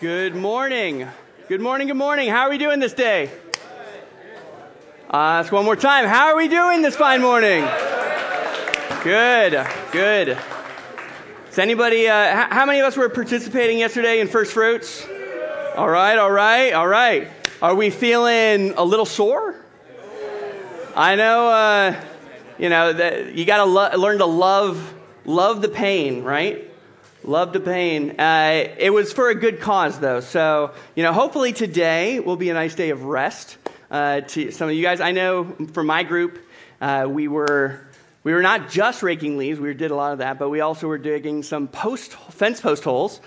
Good morning. Good morning, good morning. How are we doing this day? Ask one more time. How are we doing this fine morning? Good, good. Is anybody, how many of us were participating yesterday in First Fruits? All right, all right, all right. Are we feeling a little sore? I know, that you got to learn to love the pain, right? Love the pain. It was for a good cause, though. So, hopefully today will be a nice day of rest to some of you guys. I know for my group, we were not just raking leaves. We did a lot of that, but we also were digging some fence post holes.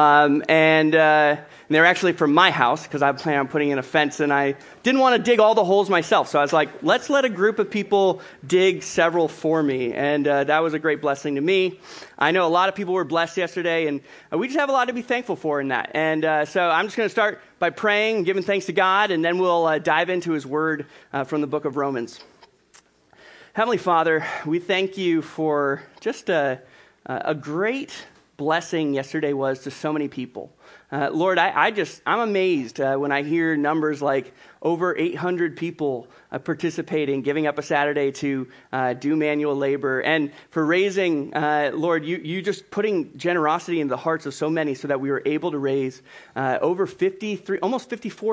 And they're actually from my house because I plan on putting in a fence, and I didn't want to dig all the holes myself. So I was like, let's let a group of people dig several for me. And that was a great blessing to me. I know a lot of people were blessed yesterday, and we just have a lot to be thankful for in that. And so I'm just going to start by praying and giving thanks to God, and then we'll dive into His Word from the book of Romans. Heavenly Father, we thank you for just a great blessing yesterday was to so many people. Lord, I'm amazed when I hear numbers like over 800 people participating, giving up a Saturday to do manual labor, and for raising, Lord, you just putting generosity into the hearts of so many so that we were able to raise over almost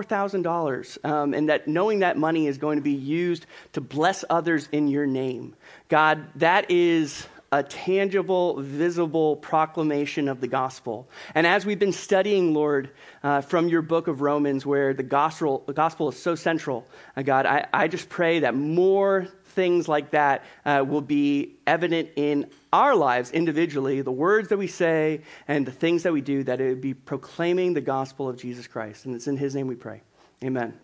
$54,000, and that knowing that money is going to be used to bless others in your name. God, that is a tangible, visible proclamation of the gospel. And as we've been studying, Lord, from your book of Romans, where the gospel is so central, God, I just pray that more things like that will be evident in our lives individually, the words that we say and the things that we do, that it would be proclaiming the gospel of Jesus Christ. And it's in His name we pray. Amen.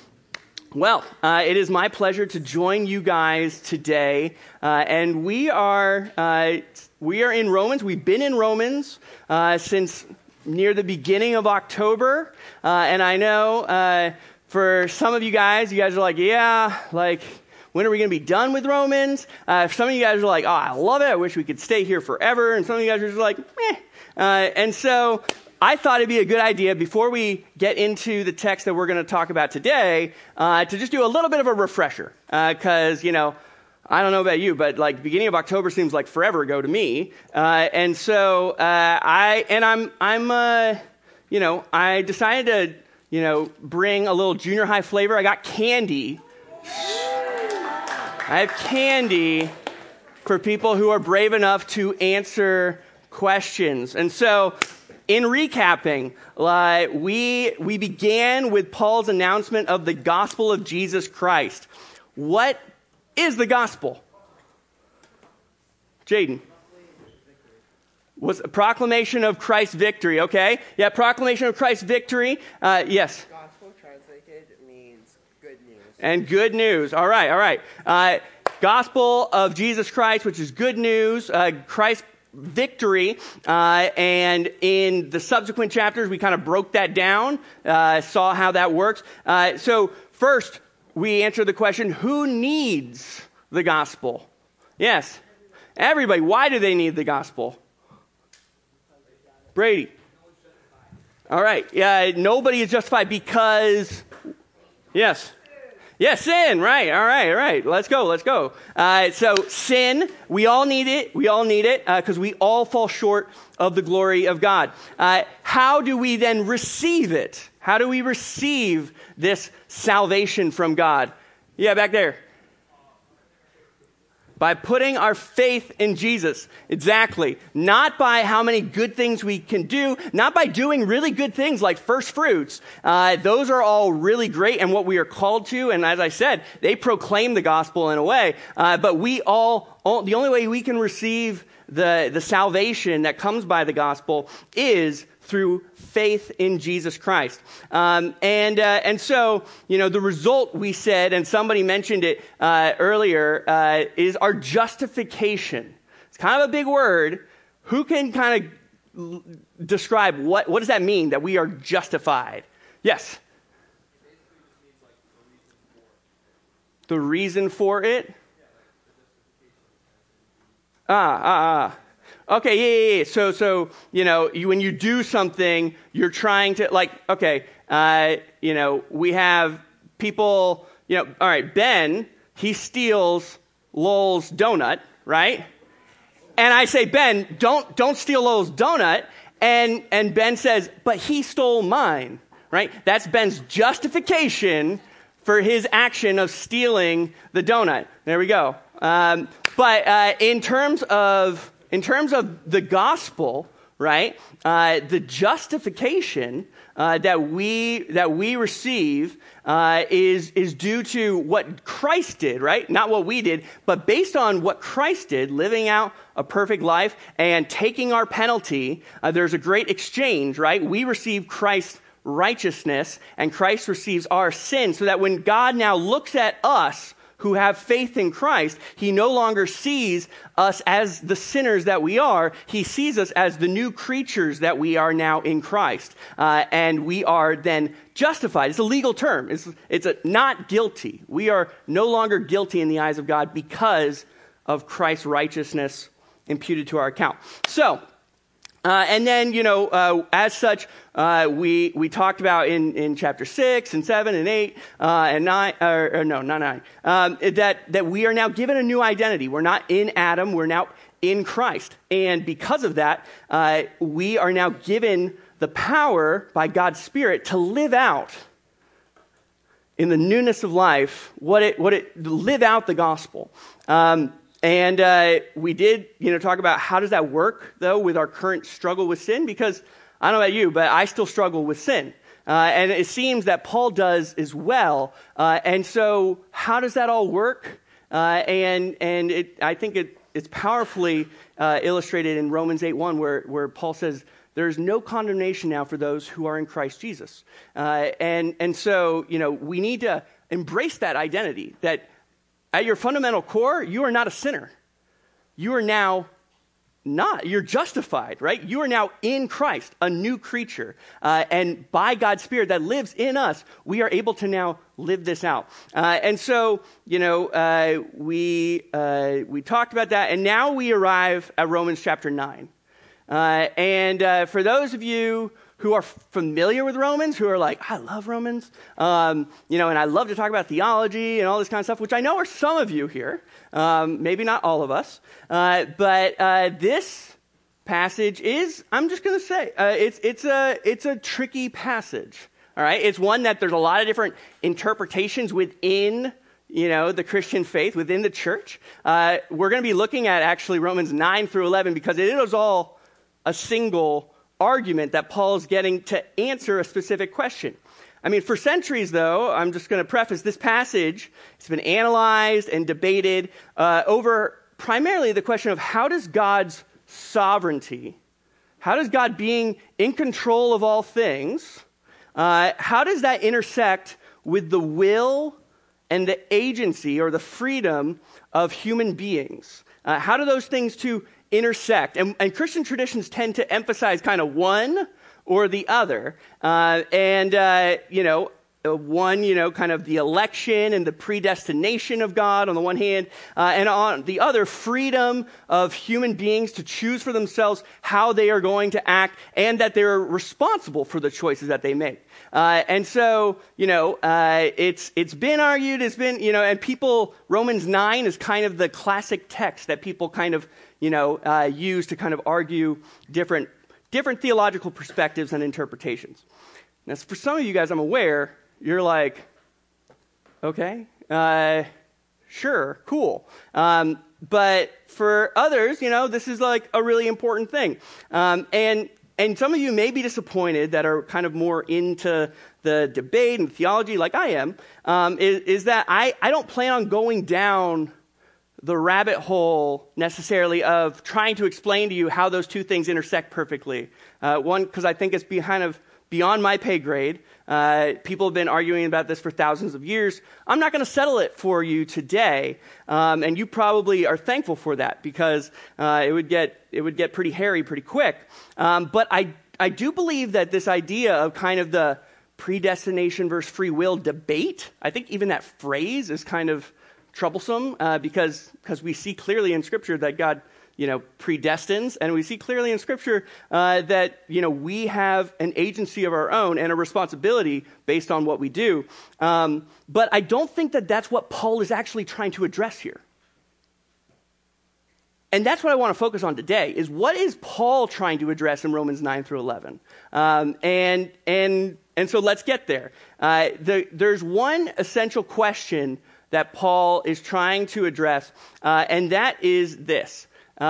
Well, it is my pleasure to join you guys today, and we are in Romans. We've been in Romans since near the beginning of October, and I know for some of you guys are like, yeah, like, when are we going to be done with Romans? Some of you guys are like, oh, I love it. I wish we could stay here forever, and some of you guys are just like, meh. And so I thought it'd be a good idea before we get into the text that we're going to talk about today to just do a little bit of a refresher because, I don't know about you, but like beginning of October seems like forever ago to me. And so I decided to, bring a little junior high flavor. I got candy. I have candy for people who are brave enough to answer questions. And so in recapping, we began with Paul's announcement of the gospel of Jesus Christ. What is the gospel? Jaden? Was a proclamation of Christ's victory, okay? Yeah, proclamation of Christ's victory. Yes? Gospel translated means good news. And good news. All right, all right. Gospel of Jesus Christ, which is good news. Christ's victory, and in the subsequent chapters we kind of broke that down, saw how that works. So first we answer the question, who needs the gospel? Yes, everybody. Why do they need the gospel? Brady. All right. Nobody is justified because, yes. Yes, sin, right, all right, let's go. So sin, we all need it, because we all fall short of the glory of God. How do we then receive it? How do we receive this salvation from God? Yeah, back there. By putting our faith in Jesus. Exactly. Not by how many good things we can do. Not by doing really good things like first fruits. Those are all really great and what we are called to. And as I said, they proclaim the gospel in a way. But the only way we can receive the salvation that comes by the gospel is through faith in Jesus Christ. And so, the result we said, and somebody mentioned it earlier, is our justification. It's kind of a big word. Who can kind of describe what does that mean, that we are justified? Yes? The reason for it? Okay, yeah. So when you do something, you're trying to, like, okay, we have people, all right, Ben, he steals Lowell's donut, right? And I say, Ben, don't steal Lowell's donut. And Ben says, but he stole mine, right? That's Ben's justification for his action of stealing the donut. There we go. But in terms of the gospel, right? The justification that we receive is due to what Christ did, right? Not what we did, but based on what Christ did, living out a perfect life and taking our penalty. There's a great exchange, right? We receive Christ's righteousness, and Christ receives our sin, so that when God now looks at us who have faith in Christ, he no longer sees us as the sinners that we are. He sees us as the new creatures that we are now in Christ. And we are then justified. It's a legal term. It's not guilty. We are no longer guilty in the eyes of God because of Christ's righteousness imputed to our account. So, and then, as such, we talked about in chapter 6 and 7 and 8 and 9, not 9, that we are now given a new identity. We're not in Adam, we're now in Christ. And because of that, we are now given the power by God's Spirit to live out in the newness of life, live out the gospel. And we did, talk about how does that work, though, with our current struggle with sin? Because I don't know about you, but I still struggle with sin. And it seems that Paul does as well. And so how does that all work? I think it's powerfully illustrated in Romans 8:1, where Paul says, there is no condemnation now for those who are in Christ Jesus. And so, we need to embrace that identity, that at your fundamental core, you are not a sinner. You are now not. You're justified, right? You are now in Christ, a new creature. And by God's Spirit that lives in us, we are able to now live this out. And so, we talked about that. And now we arrive at Romans chapter 9. And for those of you who are familiar with Romans, who are like, I love Romans, and I love to talk about theology and all this kind of stuff, which I know are some of you here, maybe not all of us, but this passage is, I'm just going to say, it's a tricky passage, all right? It's one that there's a lot of different interpretations within the Christian faith, within the church. We're going to be looking at actually Romans 9 through 11 because it is all a single argument that Paul's getting to answer a specific question. I mean, for centuries, though, I'm just going to preface this passage. It's been analyzed and debated over primarily the question of how does God's sovereignty, how does God being in control of all things, how does that intersect with the will and the agency or the freedom of human beings? How do those things two intersect? And Christian traditions tend to emphasize kind of one or the other. One, kind of the election and the predestination of God on the one hand, and on the other, freedom of human beings to choose for themselves how they are going to act and that they're responsible for the choices that they make. And so, it's been argued, and Romans 9 is kind of the classic text that people kind of, use to kind of argue different theological perspectives and interpretations. Now, for some of you guys, I'm aware, you're like, okay, sure, cool. But for others, this is like a really important thing. And some of you may be disappointed that are kind of more into the debate and theology like I am, is that I don't plan on going down the rabbit hole necessarily of trying to explain to you how those two things intersect perfectly. One, because I think it's beyond my pay grade. People have been arguing about this for thousands of years. I'm not going to settle it for you today, and you probably are thankful for that because it would get pretty hairy pretty quick. But I do believe that this idea of kind of the predestination versus free will debate, I think even that phrase is kind of troublesome because we see clearly in Scripture that God predestines, and we see clearly in Scripture that, we have an agency of our own and a responsibility based on what we do. But I don't think that that's what Paul is actually trying to address here. And that's what I want to focus on today, is what is Paul trying to address in Romans 9 through 11? And so let's get there. There's one essential question that Paul is trying to address, and that is this.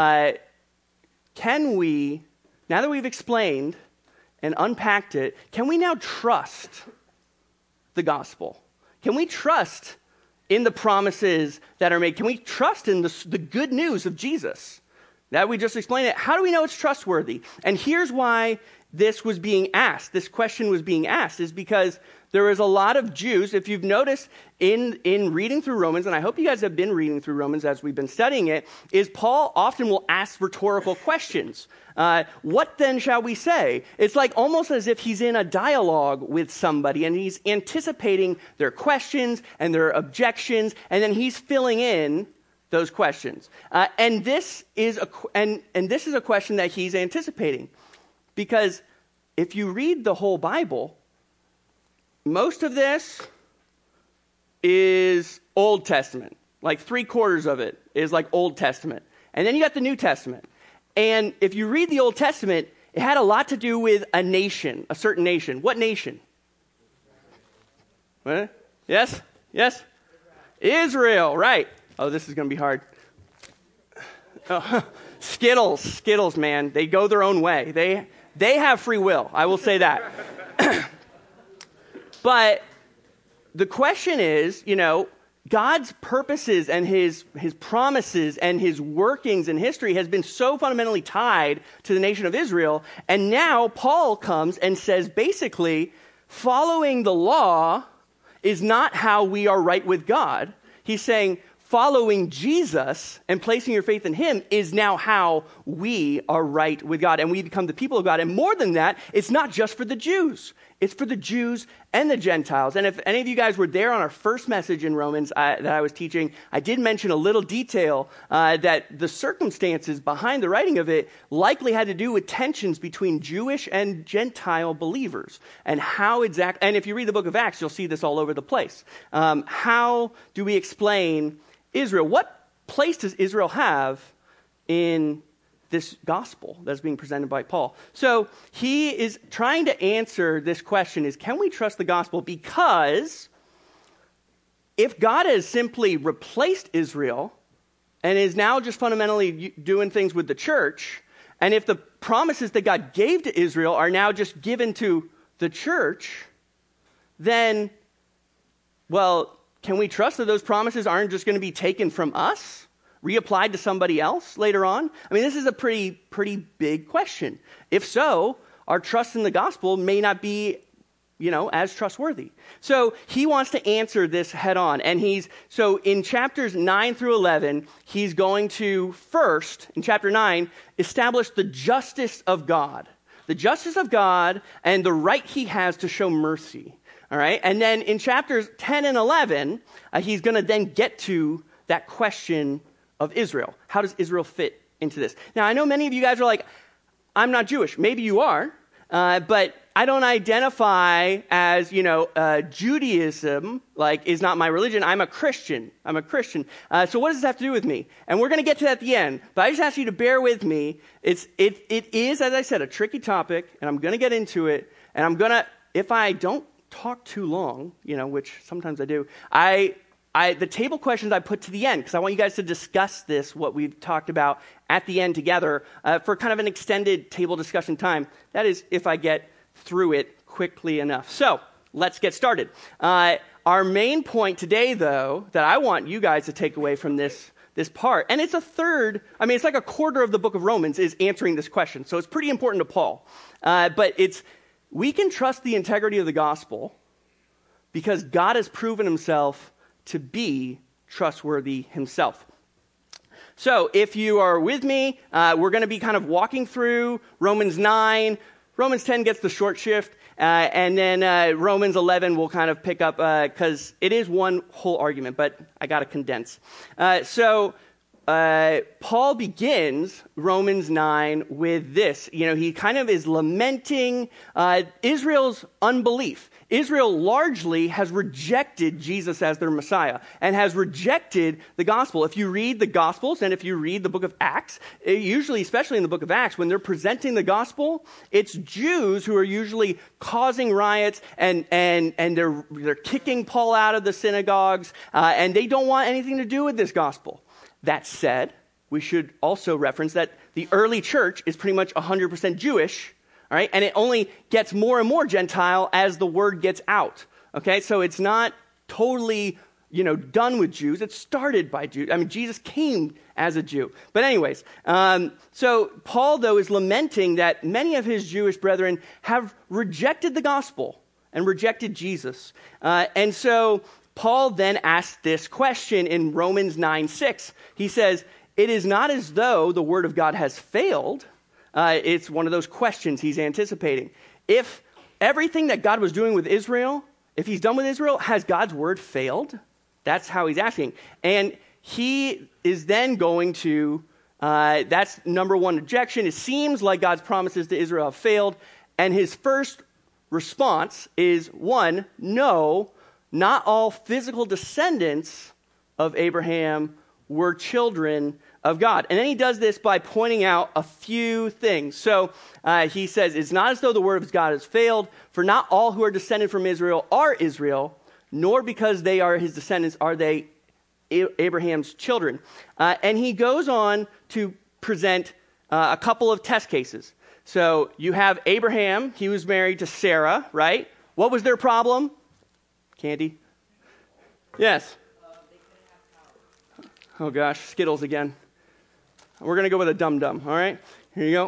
Can we, now that we've explained and unpacked it, can we now trust the gospel? Can we trust in the promises that are made? Can we trust in the good news of Jesus? That we just explained it. How do we know it's trustworthy? And here's why this question was being asked, is because there is a lot of Jews. If you've noticed in reading through Romans, and I hope you guys have been reading through Romans as we've been studying it, is Paul often will ask rhetorical questions. What then shall we say? It's like almost as if he's in a dialogue with somebody and he's anticipating their questions and their objections, and then he's filling in those questions. And this is a question that he's anticipating, because if you read the whole Bible, most of this is Old Testament. Like 3/4 of it is like Old Testament. And then you got the New Testament. And if you read the Old Testament, it had a lot to do with a nation, a certain nation. What nation? What? Yes? Israel, right. Oh, this is going to be hard. Oh, Skittles, man. They go their own way. They have free will. I will say that. But the question is, God's purposes and his promises and his workings in history has been so fundamentally tied to the nation of Israel. And now Paul comes and says, basically, following the law is not how we are right with God. He's saying following Jesus and placing your faith in him is now how we are right with God, and we become the people of God. And more than that, it's not just for the Jews. It's for the Jews and the Gentiles. And if any of you guys were there on our first message in Romans that I was teaching, I did mention a little detail that the circumstances behind the writing of it likely had to do with tensions between Jewish and Gentile believers. And and if you read the book of Acts, you'll see this all over the place. How do we explain Israel? What place does Israel have in this gospel that's being presented by Paul? So he is trying to answer this question, is can we trust the gospel? Because if God has simply replaced Israel and is now just fundamentally doing things with the church, and if the promises that God gave to Israel are now just given to the church, then, well, can we trust that those promises aren't just going to be taken from us, reapplied to somebody else later on? I mean, this is a pretty big question. If so, our trust in the gospel may not be, as trustworthy. So he wants to answer this head on. And so in chapters 9 through 11, he's going to first, in chapter 9, establish the justice of God. The justice of God and the right he has to show mercy. All right? And then in chapters 10 and 11, he's going to then get to that question of Israel. How does Israel fit into this? Now, I know many of you guys are like, I'm not Jewish. Maybe you are, but I don't identify as, Judaism, is not my religion. I'm a Christian. So what does this have to do with me? And we're going to get to that at the end, but I just ask you to bear with me. It is, as I said, a tricky topic, and I'm going to get into it, and if I don't talk too long, which sometimes I do, the table questions I put to the end, because I want you guys to discuss this, what we've talked about at the end together, for kind of an extended table discussion time. That is, if I get through it quickly enough. So, let's get started. Our main point today, though, that I want you guys to take away from this part, and it's it's like a quarter of the book of Romans is answering this question, so it's pretty important to Paul. But we can trust the integrity of the gospel because God has proven himself to be trustworthy himself. So if you are with me, we're going to be kind of walking through Romans 9. Romans 10 gets the short shift, and then Romans 11 will kind of pick up, because it is one whole argument, but I got to condense. So Paul begins Romans 9 with this. He kind of is lamenting Israel's unbelief. Israel largely has rejected Jesus as their Messiah and has rejected the gospel. If you read the Gospels and if you read the book of Acts, usually, especially in the book of Acts, when they're presenting the gospel, it's Jews who are usually causing riots and they're kicking Paul out of the synagogues and they don't want anything to do with this gospel. That said, we should also reference that the early church is pretty much 100% Jewish, all right? And it only gets more and more Gentile as the word gets out, okay? So it's not totally, done with Jews. It started by Jews. I mean, Jesus came as a Jew. But anyways, so Paul, though, is lamenting that many of his Jewish brethren have rejected the gospel and rejected Jesus. And so Paul then asks this question in Romans 9:6. He says, it is not as though the word of God has failed. It's one of those questions he's anticipating. If everything that God was doing with Israel, if he's done with Israel, has God's word failed? That's how he's asking. And he is then going to, that's number one objection. It seems like God's promises to Israel have failed. And his first response is, one, no, not all physical descendants of Abraham were children of God. And then he does this by pointing out a few things. So he says, it's not as though the word of God has failed, for not all who are descended from Israel are Israel, nor because they are his descendants are they Abraham's children. And he goes on to present a couple of test cases. So you have Abraham, he was married to Sarah, right? What was their problem? Candy? Yes. Oh gosh, Skittles again. We're going to go with a dum-dum, all right? Here you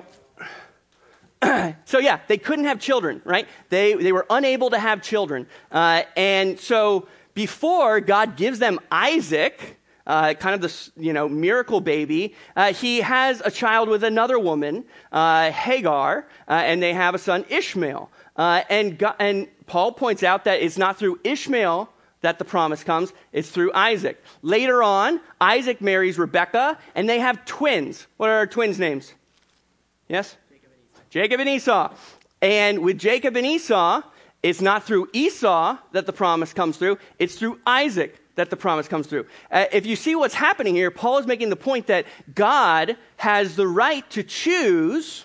go. So yeah, they couldn't have children, right? They were unable to have children. And so before God gives them Isaac, kind of this, miracle baby, he has a child with another woman, Hagar, and they have a son, Ishmael. And Paul points out that it's not through Ishmael that the promise comes, it's through Isaac. Later on, Isaac marries Rebekah, and they have twins. What are our twins' names? Yes? Jacob and Esau. And with Jacob and Esau, it's not through Esau that the promise comes through, it's through Isaac that the promise comes through. If you see what's happening here, Paul is making the point that God has the right to choose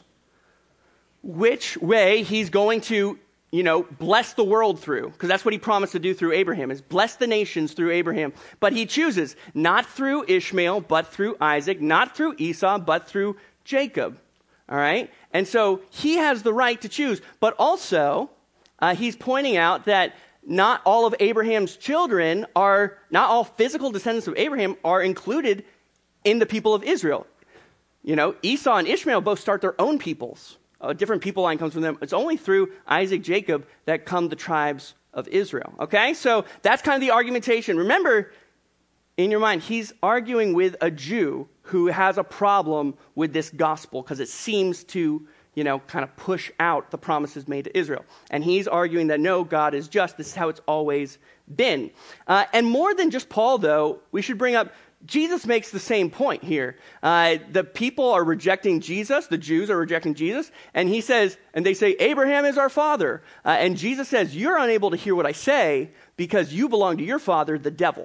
which way he's going to bless the world through, because that's what he promised to do through Abraham, is bless the nations through Abraham. But he chooses not through Ishmael, but through Isaac, not through Esau, but through Jacob. All right? And so he has the right to choose. But also, he's pointing out that not all of Abraham's children not all physical descendants of Abraham are included in the people of Israel. Esau and Ishmael both start their own peoples. A different people line comes from them. It's only through Isaac, Jacob that come the tribes of Israel. Okay? So that's kind of the argumentation. Remember, in your mind, he's arguing with a Jew who has a problem with this gospel because it seems to, kind of push out the promises made to Israel. And he's arguing that no, God is just. This is how it's always been. And more than just Paul, though, we should bring up Jesus makes the same point here. The people are rejecting Jesus. The Jews are rejecting Jesus. And he says, and they say, Abraham is our father. And Jesus says, you're unable to hear what I say because you belong to your father, the devil.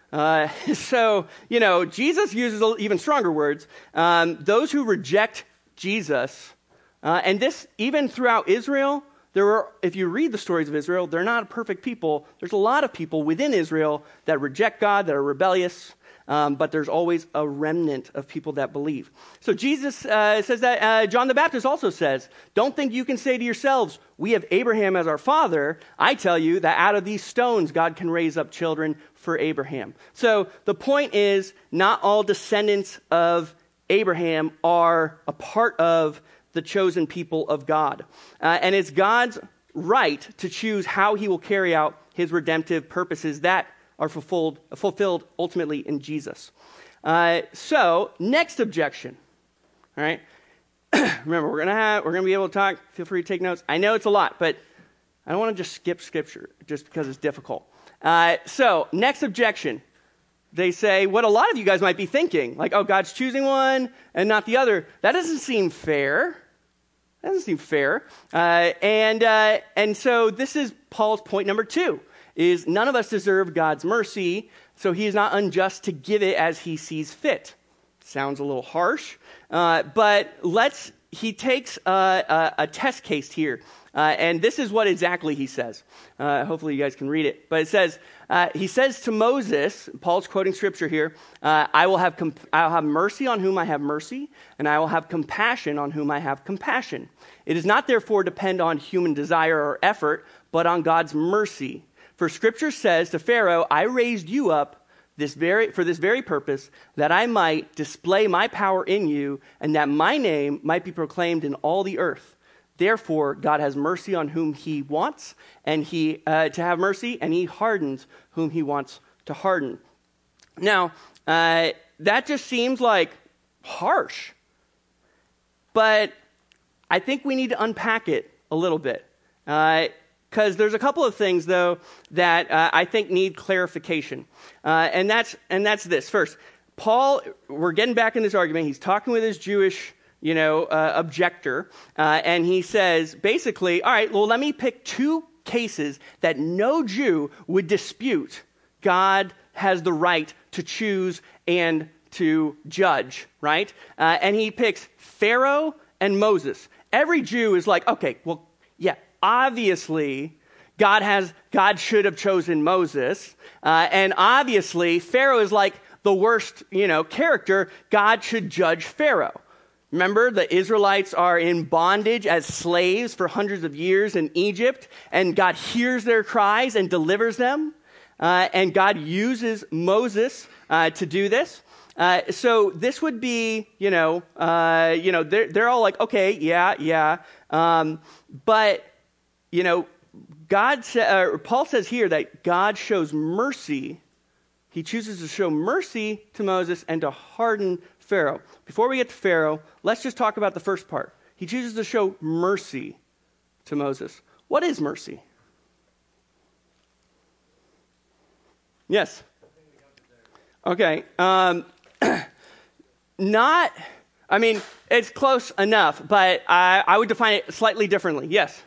So, Jesus uses even stronger words. Those who reject Jesus, and this even throughout Israel, if you read the stories of Israel, they're not perfect people. There's a lot of people within Israel that reject God, that are rebellious. But there's always a remnant of people that believe. So Jesus says that, John the Baptist also says, don't think you can say to yourselves, we have Abraham as our father. I tell you that out of these stones, God can raise up children for Abraham. So the point is, not all descendants of Abraham are a part of the chosen people of God. And it's God's right to choose how he will carry out his redemptive purposes that are fulfilled ultimately in Jesus. So, next objection. All right. Remember, we're gonna be able to talk. Feel free to take notes. I know it's a lot, but I don't want to just skip scripture just because it's difficult. So, next objection. they say what a lot of you guys might be thinking, like, oh, God's choosing one and not the other. That doesn't seem fair. That doesn't seem fair. And so this is Paul's point number 2, is none of us deserve God's mercy, so he is not unjust to give it as he sees fit. Sounds a little harsh, but he takes a test case here, and this is what exactly he says. Hopefully you guys can read it, but it says, he says to Moses, Paul's quoting scripture here, I will have mercy on whom I have mercy, and I will have compassion on whom I have compassion. It does not therefore depend on human desire or effort, but on God's mercy. For scripture says to Pharaoh, I raised you up for this very purpose, that I might display my power in you, and that my name might be proclaimed in all the earth. Therefore, God has mercy on whom he wants and to have mercy, and he hardens whom he wants to harden. Now, that just seems like harsh. But I think we need to unpack it a little bit. Because there's a couple of things, though, that I think need clarification. And that's this. First, Paul, we're getting back in this argument. He's talking with his Jewish objector, and he says, basically, all right, well, let me pick 2 cases that no Jew would dispute God has the right to choose and to judge, right? And he picks Pharaoh and Moses. Every Jew is like, okay, well, yeah, obviously, God should have chosen Moses, and obviously, Pharaoh is like the worst, character. God should judge Pharaoh. Remember, the Israelites are in bondage as slaves for hundreds of years in Egypt, and God hears their cries and delivers them, and God uses Moses to do this. So this would be, they're all like, okay, yeah, but Paul says here that God shows mercy. He chooses to show mercy to Moses and to harden Pharaoh. Before we get to Pharaoh, let's just talk about the first part. He chooses to show mercy to Moses. What is mercy? Yes. Okay. It's close enough, but I would define it slightly differently. Yes.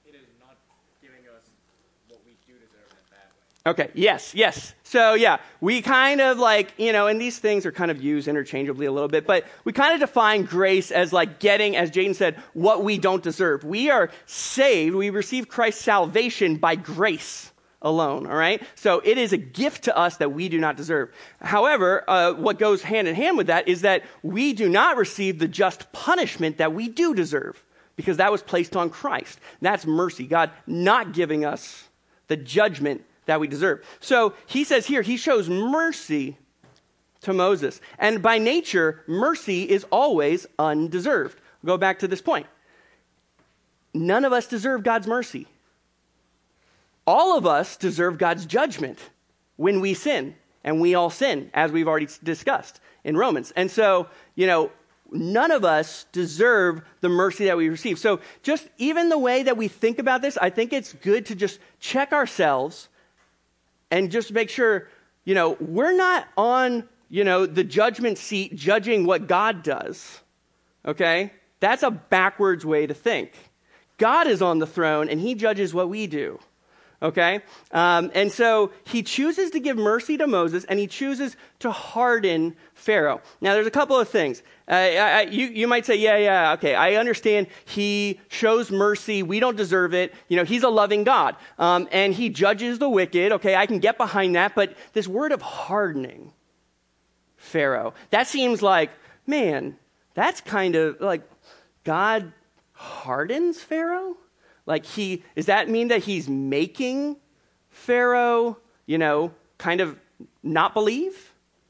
Okay, yes. So, yeah, we kind of and these things are kind of used interchangeably a little bit, but we kind of define grace as getting, as Jaden said, what we don't deserve. We are saved, we receive Christ's salvation by grace alone, all right? So it is a gift to us that we do not deserve. However, what goes hand in hand with that is that we do not receive the just punishment that we do deserve, because that was placed on Christ. That's mercy, God not giving us the judgment that we deserve. So he says here, he shows mercy to Moses. And by nature, mercy is always undeserved. Go back to this point. None of us deserve God's mercy. All of us deserve God's judgment when we sin. And we all sin, as we've already discussed in Romans. And so, none of us deserve the mercy that we receive. So just even the way that we think about this, I think it's good to just check ourselves and just make sure, we're not on, the judgment seat judging what God does, okay? That's a backwards way to think. God is on the throne, and he judges what we do, okay? And so he chooses to give mercy to Moses, and he chooses to harden Pharaoh. Now, there's a couple of things. You might say, yeah, okay, I understand he shows mercy. We don't deserve it. He's a loving God, and he judges the wicked. Okay, I can get behind that, but this word of hardening Pharaoh, that seems like, man, that's kind of like God hardens Pharaoh? Does that mean that he's making Pharaoh, kind of not believe?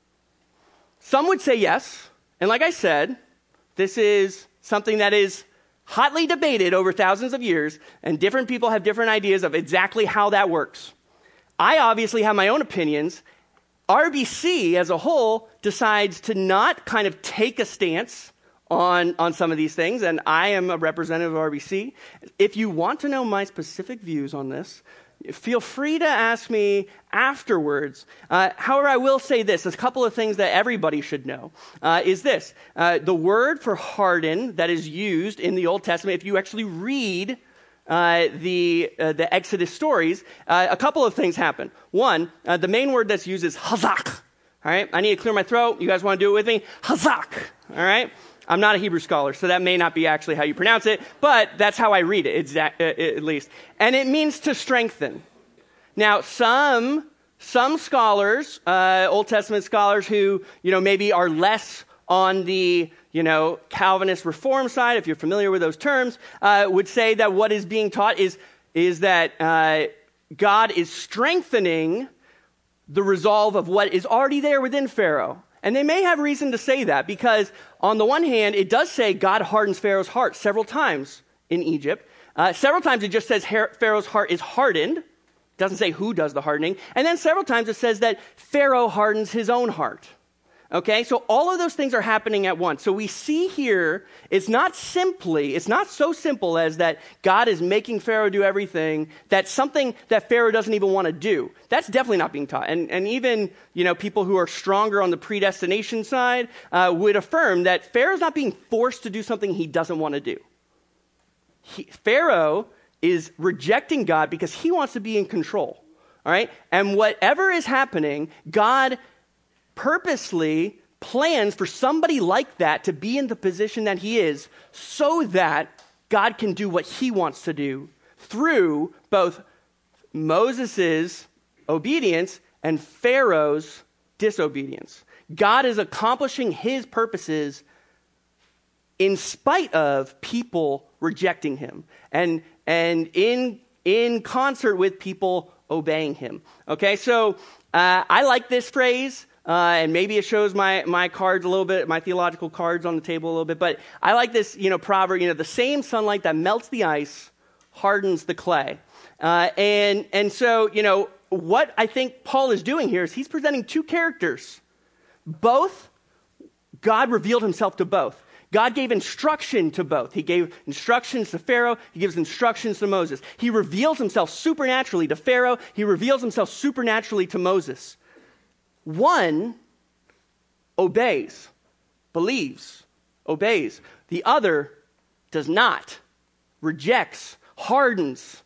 Some would say yes. And like I said, this is something that is hotly debated over thousands of years, and different people have different ideas of exactly how that works. I obviously have my own opinions. RBC as a whole decides to not kind of take a stance on some of these things, and I am a representative of RBC. If you want to know my specific views on this, feel free to ask me afterwards. However, I will say this. There's a couple of things that everybody should know. Is this. The word for harden that is used in the Old Testament, if you actually read the Exodus stories, a couple of things happen. One, the main word that's used is hazak. All right? I need to clear my throat. You guys want to do it with me? Hazak. All right? I'm not a Hebrew scholar, so that may not be actually how you pronounce it, but that's how I read it, at least. And it means to strengthen. Now, some scholars, Old Testament scholars who, maybe are less on the, Calvinist Reform side, if you're familiar with those terms, would say that what is being taught is that God is strengthening the resolve of what is already there within Pharaoh. And they may have reason to say that because, on the one hand, it does say God hardens Pharaoh's heart several times in Egypt. Several times it just says Pharaoh's heart is hardened. It doesn't say who does the hardening. And then several times it says that Pharaoh hardens his own heart. Okay, so all of those things are happening at once. So we see here, it's not so simple as that God is making Pharaoh do everything, that's something that Pharaoh doesn't even want to do. That's definitely not being taught. And even, people who are stronger on the predestination side would affirm that Pharaoh's not being forced to do something he doesn't want to do. Pharaoh is rejecting God because he wants to be in control. All right? And whatever is happening, God purposely plans for somebody like that to be in the position that he is so that God can do what he wants to do through both Moses' obedience and Pharaoh's disobedience. God is accomplishing his purposes in spite of people rejecting him and in concert with people obeying him. Okay, so I like this phrase. And maybe it shows my cards a little bit, my theological cards on the table a little bit. But I like this, proverb, the same sunlight that melts the ice hardens the clay. And so, what I think Paul is doing here is he's presenting two characters. Both, God revealed himself to both. God gave instruction to both. He gave instructions to Pharaoh. He gives instructions to Moses. He reveals himself supernaturally to Pharaoh. He reveals himself supernaturally to Moses. One obeys, believes, obeys. The other does not, rejects, hardens,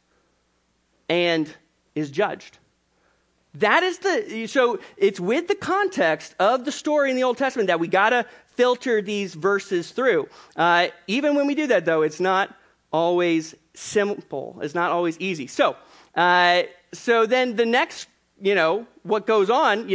and is judged. That is so it's with the context of the story in the Old Testament that we got to filter these verses through. Even when we do that, though, it's not always simple. It's not always easy. So then the next, what goes on,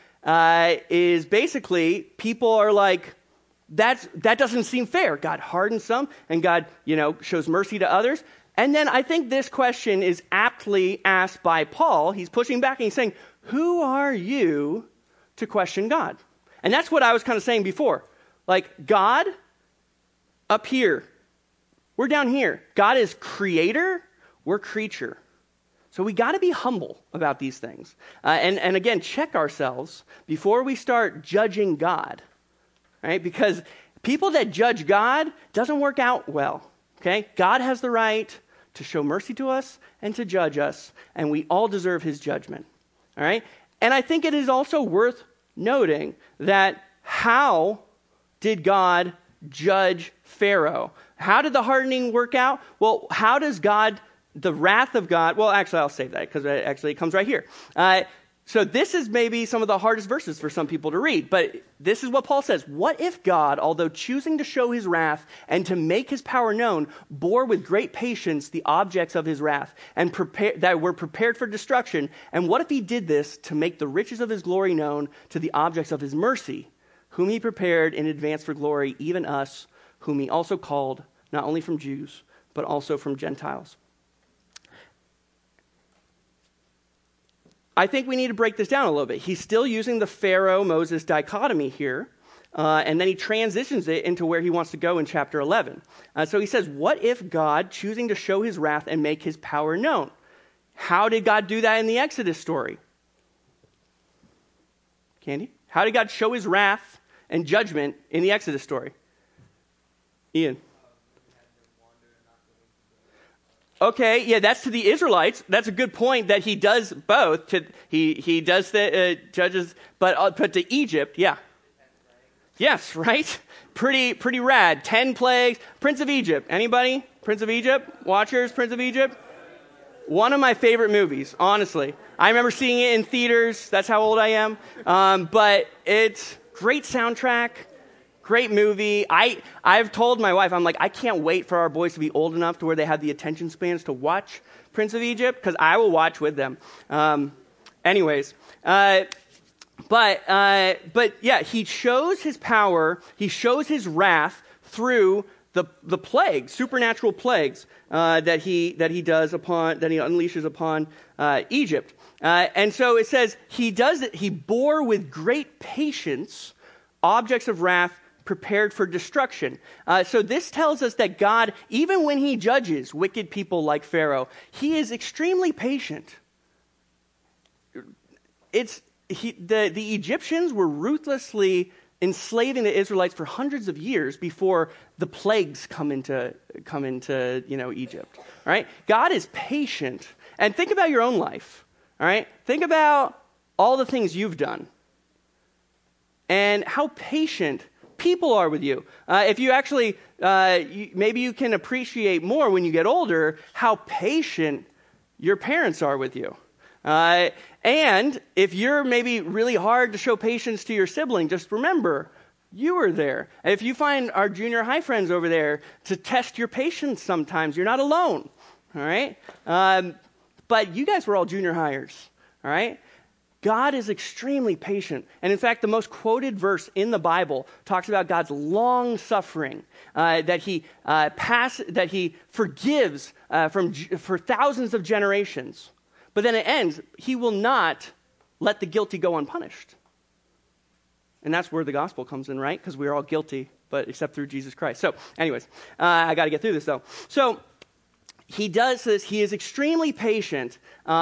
is basically people are like, that doesn't seem fair. God hardens some and God, shows mercy to others. And then I think this question is aptly asked by Paul. He's pushing back and he's saying, who are you to question God? And that's what I was kind of saying before. Like, God up here, we're down here. God is creator, we're creature. So we got to be humble about these things. And again, check ourselves before we start judging God. Right? Because people that judge God doesn't work out well. Okay? God has the right to show mercy to us and to judge us, and we all deserve his judgment. All right? And I think it is also worth noting that how did God judge Pharaoh? How did the hardening work out? Well, how does the wrath of God, well, actually, I'll save that because it comes right here. So this is maybe some of the hardest verses for some people to read, but this is what Paul says. What if God, although choosing to show his wrath and to make his power known, bore with great patience the objects of his wrath and that were prepared for destruction? And what if he did this to make the riches of his glory known to the objects of his mercy, whom he prepared in advance for glory, even us, whom he also called, not only from Jews, but also from Gentiles? I think we need to break this down a little bit. He's still using the Pharaoh-Moses dichotomy here, and then he transitions it into where he wants to go in chapter 11. So he says, what if God, choosing to show his wrath and make his power known? How did God do that in the Exodus story? Candy? How did God show his wrath and judgment in the Exodus story? Ian? Okay, yeah, that's to the Israelites. That's a good point that he does both. He does the judges, but to Egypt, yeah. Yes, right? Pretty rad. 10 plagues. Prince of Egypt. Anybody? Prince of Egypt? Watchers, Prince of Egypt? One of my favorite movies, honestly. I remember seeing it in theaters. That's how old I am. But it's great soundtrack, great movie. I've told my wife, I'm like, I can't wait for our boys to be old enough to where they have the attention spans to watch Prince of Egypt, because I will watch with them. Anyways, but yeah, he shows his power, he shows his wrath through the plagues, supernatural plagues that he unleashes upon Egypt. And so it says he bore with great patience objects of wrath prepared for destruction. So this tells us that God, even when he judges wicked people like Pharaoh, he is extremely patient. The Egyptians were ruthlessly enslaving the Israelites for hundreds of years before the plagues come into Egypt. All right? God is patient. And think about your own life. All right? Think about all the things you've done and how patient people are with you. If you actually, maybe you can appreciate more when you get older how patient your parents are with you. And if you're maybe really hard to show patience to your sibling, just remember, you were there. If you find our junior high friends over there to test your patience sometimes, you're not alone. All right? But you guys were all junior hires. All right? God is extremely patient. And in fact, the most quoted verse in the Bible talks about God's long suffering, that he forgives for thousands of generations. But then it ends, he will not let the guilty go unpunished. And that's where the gospel comes in, right? Because we're all guilty, but except through Jesus Christ. So anyways, I got to get through this though. So he does this. He is extremely patient,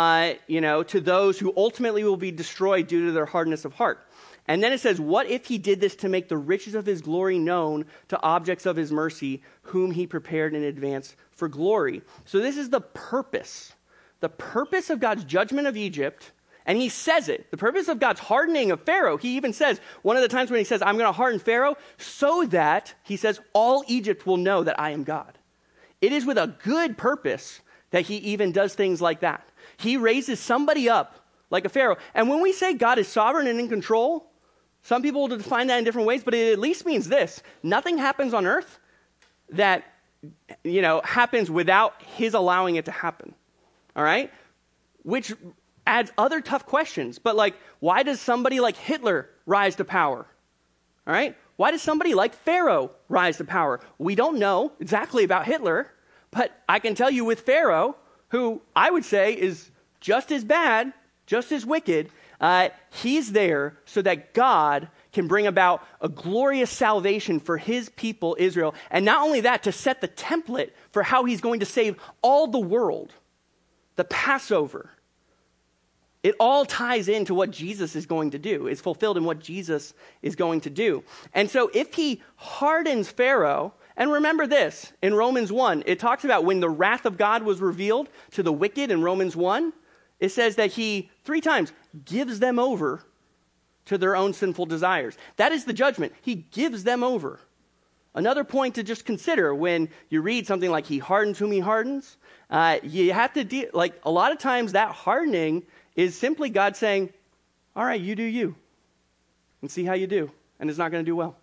to those who ultimately will be destroyed due to their hardness of heart. And then it says, what if he did this to make the riches of his glory known to objects of his mercy, whom he prepared in advance for glory? So this is the purpose. The purpose of God's judgment of Egypt, and he says it, the purpose of God's hardening of Pharaoh, he even says, one of the times when he says, I'm going to harden Pharaoh, so that, he says, all Egypt will know that I am God. It is with a good purpose that he even does things like that. He raises somebody up like a Pharaoh. And when we say God is sovereign and in control, some people will define that in different ways, but it at least means this. Nothing happens on earth that, happens without his allowing it to happen. All right? Which adds other tough questions. But why does somebody like Hitler rise to power? All right? Why does somebody like Pharaoh rise to power? We don't know exactly about Hitler, but I can tell you with Pharaoh, who I would say is just as bad, just as wicked, he's there so that God can bring about a glorious salvation for his people, Israel. And not only that, to set the template for how he's going to save all the world. The Passover, it all ties into what Jesus is going to do. It's fulfilled in what Jesus is going to do. And so if he hardens Pharaoh, and remember this, in Romans 1, it talks about when the wrath of God was revealed to the wicked in Romans 1, it says that he 3 times gives them over to their own sinful desires. That is the judgment. He gives them over. Another point to just consider when you read something like he hardens whom he hardens, you have to a lot of times that hardening is simply God saying, all right, you do you and see how you do. And it's not going to do well.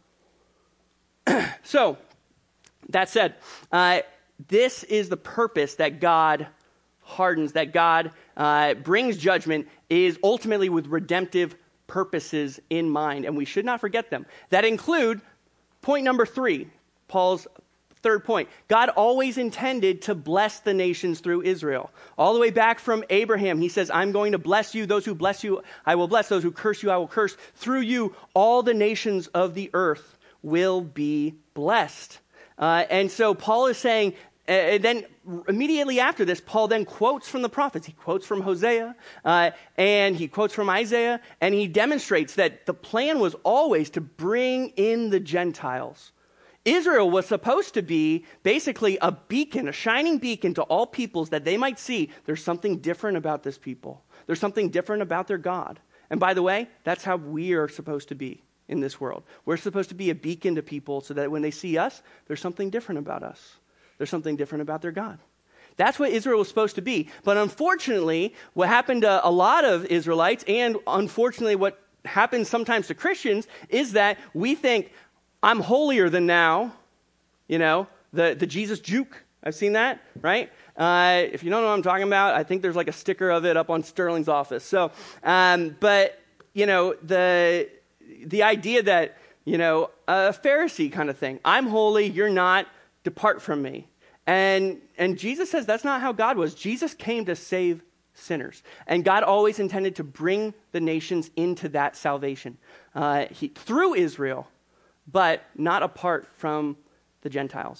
So that said, this is the purpose that God hardens, that God brings judgment, is ultimately with redemptive purposes in mind. And we should not forget them. That include point number 3, Paul's third point. God always intended to bless the nations through Israel. All the way back from Abraham, he says, I'm going to bless you. Those who bless you, I will bless. Those who curse you, I will curse. Through you, all the nations of the earth will be blessed. And so Paul is saying, and then immediately after this, Paul then quotes from the prophets. He quotes from Hosea, and he quotes from Isaiah, and he demonstrates that the plan was always to bring in the Gentiles. Israel was supposed to be basically a beacon, a shining beacon to all peoples that they might see there's something different about this people. There's something different about their God. And by the way, that's how we are supposed to be in this world. We're supposed to be a beacon to people so that when they see us, there's something different about us. There's something different about their God. That's what Israel was supposed to be. But unfortunately, what happened to a lot of Israelites, and unfortunately what happens sometimes to Christians, is that we think, I'm holier than now. You know, the Jesus juke. I've seen that, right? If you don't know what I'm talking about, I think there's like a sticker of it up on Sterling's office. So, but, you know, the idea that, you know, a Pharisee kind of thing. I'm holy, you're not, depart from me. And Jesus says that's not how God was. Jesus came to save sinners. And God always intended to bring the nations into that salvation through Israel, but not apart from the Gentiles.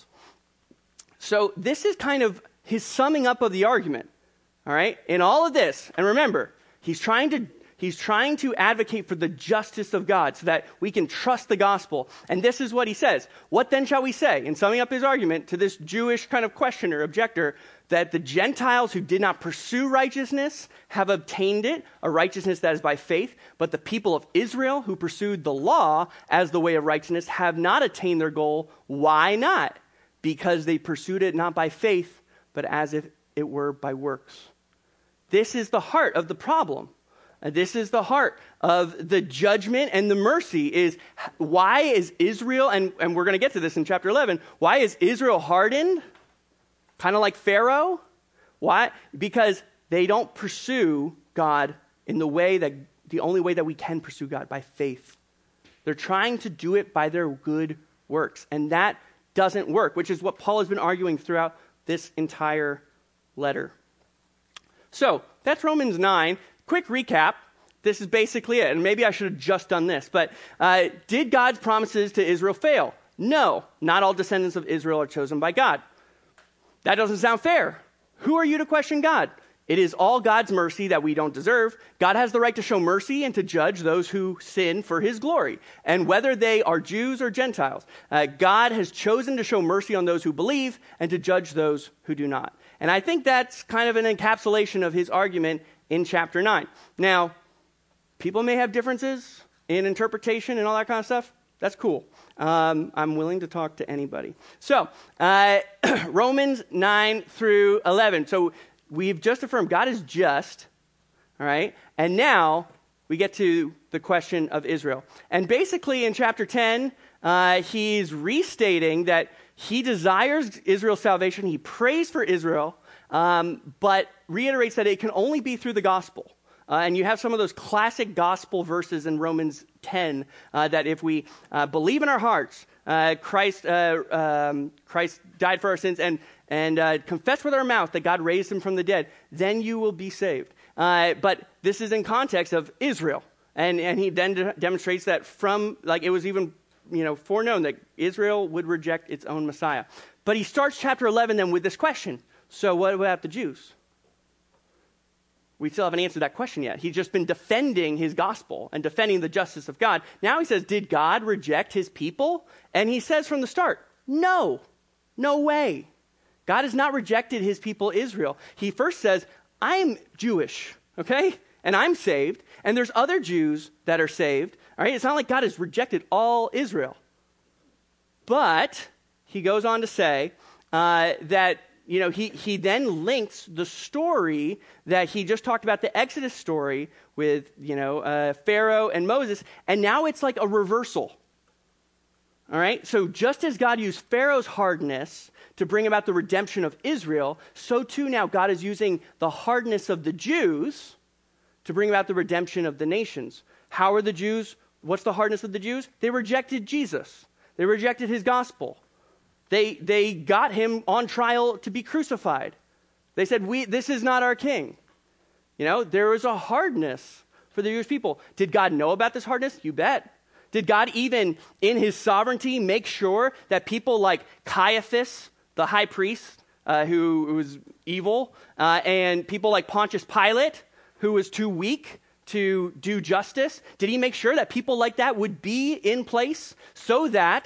So this is kind of his summing up of the argument, all right? In all of this, and remember, he's trying to advocate for the justice of God so that we can trust the gospel. And this is what he says. What then shall we say? In summing up his argument to this Jewish kind of questioner, objector, that the Gentiles who did not pursue righteousness have obtained it, a righteousness that is by faith, but the people of Israel who pursued the law as the way of righteousness have not attained their goal. Why not? Because they pursued it not by faith, but as if it were by works. This is the heart of the problem. This is the heart of the judgment and the mercy is why is Israel, and we're going to get to this in chapter 11, why is Israel hardened? Kind of like Pharaoh. Why? Because they don't pursue God in the only way that we can pursue God, by faith. They're trying to do it by their good works. And that doesn't work, which is what Paul has been arguing throughout this entire letter. So that's Romans 9. Quick recap. This is basically it. And maybe I should have just done this. But did God's promises to Israel fail? No. Not all descendants of Israel are chosen by God. That doesn't sound fair. Who are you to question God? It is all God's mercy that we don't deserve. God has the right to show mercy and to judge those who sin for his glory. And whether they are Jews or Gentiles, God has chosen to show mercy on those who believe and to judge those who do not. And I think that's kind of an encapsulation of his argument in chapter 9. Now, people may have differences in interpretation and all that kind of stuff. That's cool. I'm willing to talk to anybody. So, Romans 9 through 11. So, we've just affirmed God is just, all right? And now we get to the question of Israel. And basically in chapter 10, he's restating that he desires Israel's salvation. He prays for Israel, but reiterates that it can only be through the gospel. And you have some of those classic gospel verses in Romans 10 that if we believe in our hearts, Christ died for our sins and confess with our mouth that God raised him from the dead, then you will be saved. But this is in context of Israel. And he then demonstrates that it was even foreknown that Israel would reject its own Messiah. But he starts chapter 11 then with this question. So what about the Jews? We still haven't answered that question yet. He's just been defending his gospel and defending the justice of God. Now he says, did God reject his people? And he says from the start, no way. God has not rejected his people Israel. He first says, I'm Jewish, okay? And I'm saved. And there's other Jews that are saved. All right? It's not like God has rejected all Israel. But he goes on to say that he then links the story that he just talked about, the Exodus story with, Pharaoh and Moses, and now it's like a reversal. All right? So just as God used Pharaoh's hardness to bring about the redemption of Israel, so too now God is using the hardness of the Jews to bring about the redemption of the nations. How are the Jews? What's the hardness of the Jews? They rejected Jesus. They rejected his gospel. They got him on trial to be crucified. They said, this is not our king. There was a hardness for the Jewish people. Did God know about this hardness? You bet. Did God even, in his sovereignty, make sure that people like Caiaphas, the high priest, who was evil, and people like Pontius Pilate, who was too weak to do justice, did he make sure that people like that would be in place so that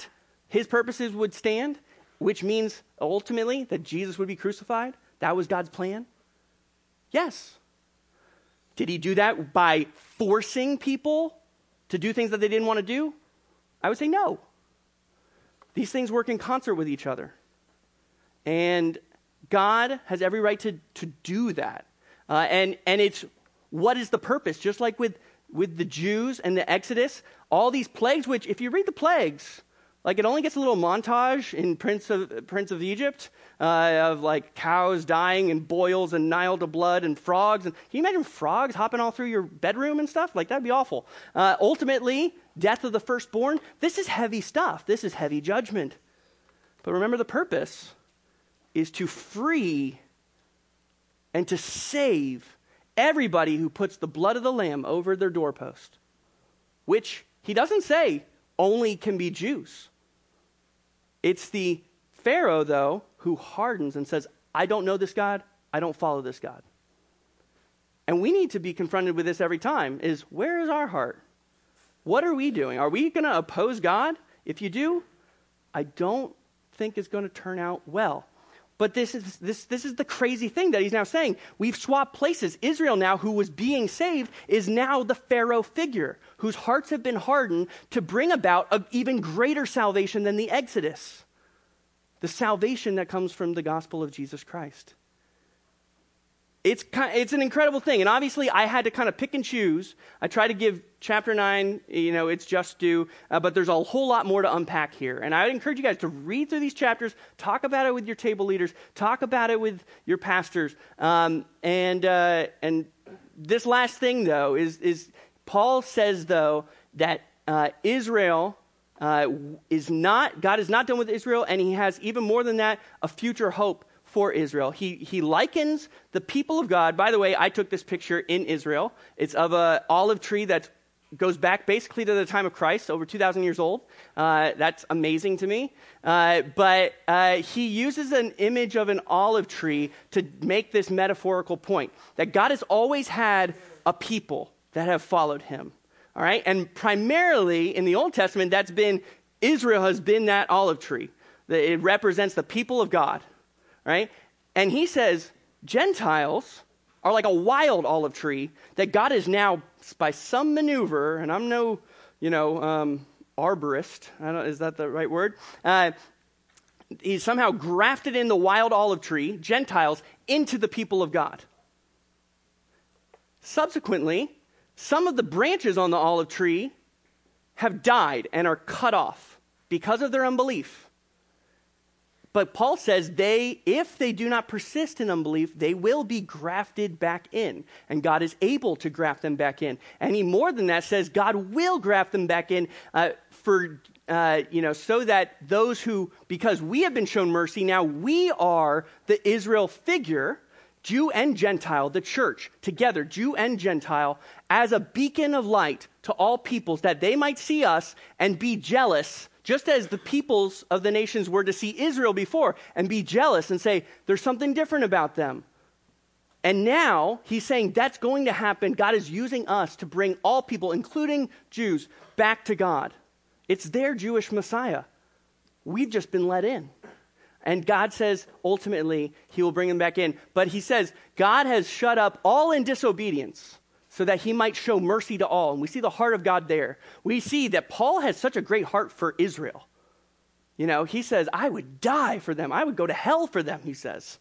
his purposes would stand, which means ultimately that Jesus would be crucified? That was God's plan? Yes. Did he do that by forcing people to do things that they didn't want to do? I would say no. These things work in concert with each other. And God has every right to do that. And it's, what is the purpose? Just like with the Jews and the Exodus, all these plagues, which if you read the plagues, like it only gets a little montage in Prince of Egypt of like cows dying and boils and Nile to blood and frogs. And can you imagine frogs hopping all through your bedroom and stuff? Like that'd be awful. Ultimately, death of the firstborn. This is heavy stuff. This is heavy judgment. But remember, the purpose is to free and to save everybody who puts the blood of the Lamb over their doorpost, which he doesn't say only can be Jews. It's the Pharaoh, though, who hardens and says, I don't know this God, I don't follow this God. And we need to be confronted with this every time, is where is our heart? What are we doing? Are we going to oppose God? If you do, I don't think it's going to turn out well. But this is the crazy thing that he's now saying. We've swapped places. Israel now, who was being saved, is now the Pharaoh figure, whose hearts have been hardened to bring about an even greater salvation than the Exodus. The salvation that comes from the gospel of Jesus Christ. It's an incredible thing. And obviously, I had to kind of pick and choose. I try to give chapter 9, its just due. But there's a whole lot more to unpack here. And I would encourage you guys to read through these chapters, talk about it with your table leaders, talk about it with your pastors. And this last thing, though, is Paul says, though, that Israel God is not done with Israel, and he has, even more than that, a future hope for Israel. He likens the people of God. By the way, I took this picture in Israel. It's of an olive tree that goes back basically to the time of Christ, over 2,000 years old. That's amazing to me. But he uses an image of an olive tree to make this metaphorical point, that God has always had a people that have followed him. All right? And primarily in the Old Testament, that's been, Israel has been that olive tree. It represents the people of God. Right? And he says Gentiles are like a wild olive tree that God is now, by some maneuver, and I'm no, arborist. Is that the right word? He's somehow grafted in the wild olive tree, Gentiles, into the people of God. Subsequently, some of the branches on the olive tree have died and are cut off because of their unbelief. But Paul says if they do not persist in unbelief, they will be grafted back in. And God is able to graft them back in. And he more than that says God will graft them back in so that those who, because we have been shown mercy, now we are the Israel figure, Jew and Gentile, the church, together, Jew and Gentile, as a beacon of light to all peoples, that they might see us and be jealous, just as the peoples of the nations were to see Israel before and be jealous and say, there's something different about them. And now he's saying that's going to happen. God is using us to bring all people, including Jews, back to God. It's their Jewish Messiah. We've just been let in. And God says, ultimately, he will bring them back in. But he says, God has shut up all in disobedience, so that he might show mercy to all. And we see the heart of God there. We see that Paul has such a great heart for Israel. He says, I would die for them. I would go to hell for them, he says.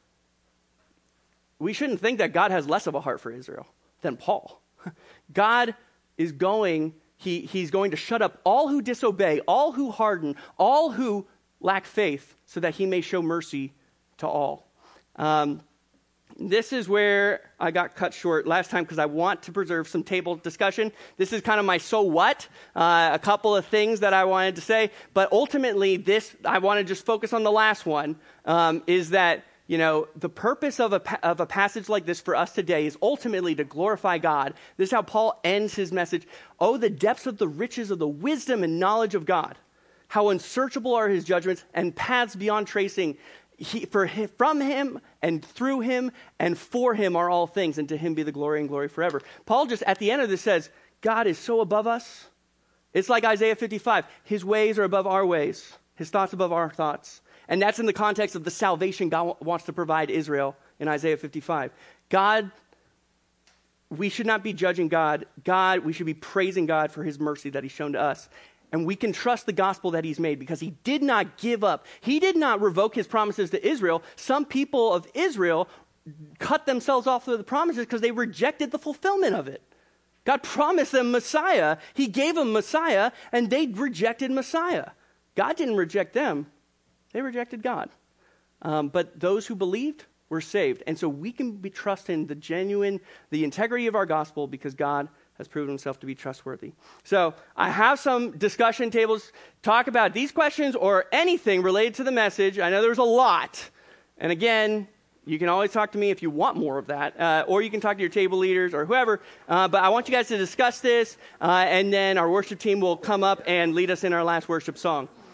We shouldn't think that God has less of a heart for Israel than Paul. God is he's going to shut up all who disobey, all who harden, all who lack faith, so that he may show mercy to all. This is where I got cut short last time because I want to preserve some table discussion. This is kind of my so what, a couple of things that I wanted to say. But ultimately, I want to just focus on the last one, is that, the purpose of a passage like this for us today is ultimately to glorify God. This is how Paul ends his message. Oh, the depths of the riches of the wisdom and knowledge of God. How unsearchable are his judgments and paths beyond tracing. From him and through him and for him are all things, and to him be the glory and glory forever. Paul just at the end of this says, God is so above us. It's like Isaiah 55. His ways are above our ways. His thoughts above our thoughts. And that's in the context of the salvation God wants to provide Israel in Isaiah 55. We should not be judging God. We should be praising God for his mercy that he's shown to us. And we can trust the gospel that he's made because he did not give up. He did not revoke his promises to Israel. Some people of Israel cut themselves off of the promises because they rejected the fulfillment of it. God promised them Messiah. He gave them Messiah, and they rejected Messiah. God didn't reject them. They rejected God. But those who believed were saved. And so we can be trusting the integrity of our gospel because God has proven himself to be trustworthy. So I have some discussion tables. Talk about these questions or anything related to the message. I know there's a lot. And again, you can always talk to me if you want more of that, or you can talk to your table leaders or whoever. But I want you guys to discuss this, and then our worship team will come up and lead us in our last worship song.